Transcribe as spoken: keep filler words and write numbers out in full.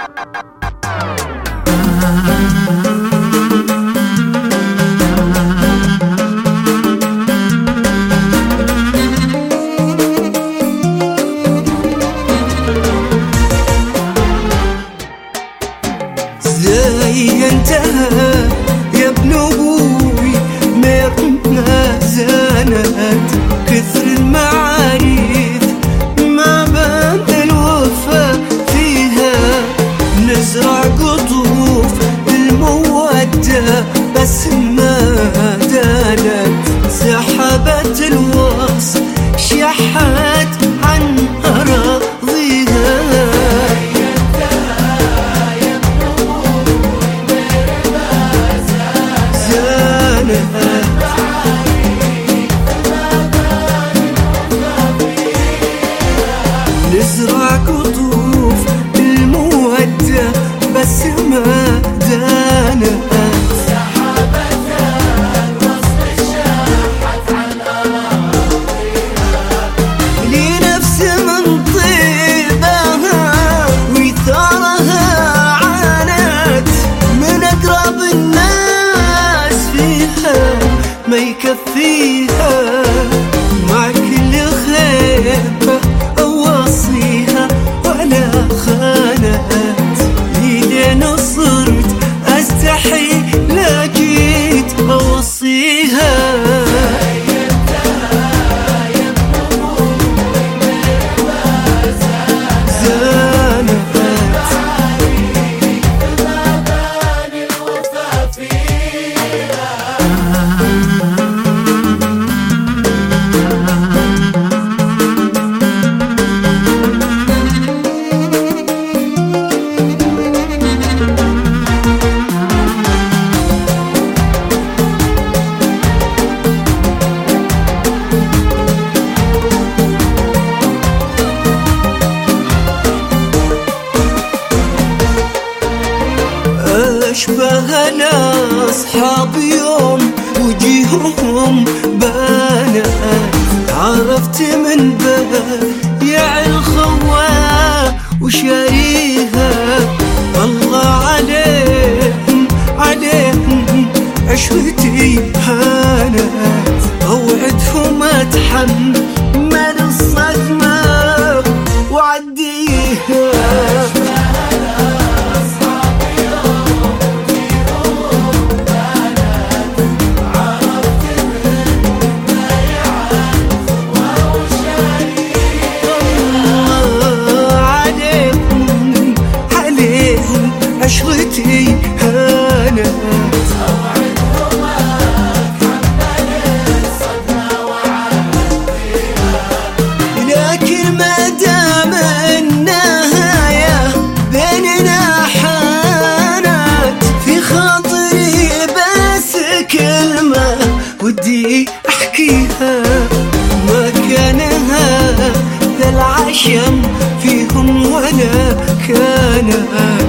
زي انتهى يا ابن ابوي ما زانت كثر المعاريف ما بان الوفا فيها. نزرع قطوف المودة بس ما دانت. سحبت الوصل شحت عن أراضيها. نزرع قطوف المودة بس ما دانت. سحبتها الوصل شاحت عن أراضيها. لنفس من طيبها وثارها عانت. من أقرب الناس فيها ما يكفيها. مع كل خيبة أوصيها ولا خانت. لين صرت أستحي لقيت أوصيها. أشبه أصحاب يوم وجيههم بانت. عرفت من بايع الخوا وشاريها. الله عليهم عليهم عشرتي هانت. أوعدهم أتحمل الصدمة وعديها. عشرتي هانت. أوعدهم أتحمل الصدمة وعديها. لكن ما دام النهاية بيننا حانت. في خاطري بس كلمة ودي أحكيها. ما كان هذا العشم فيهم ولا كان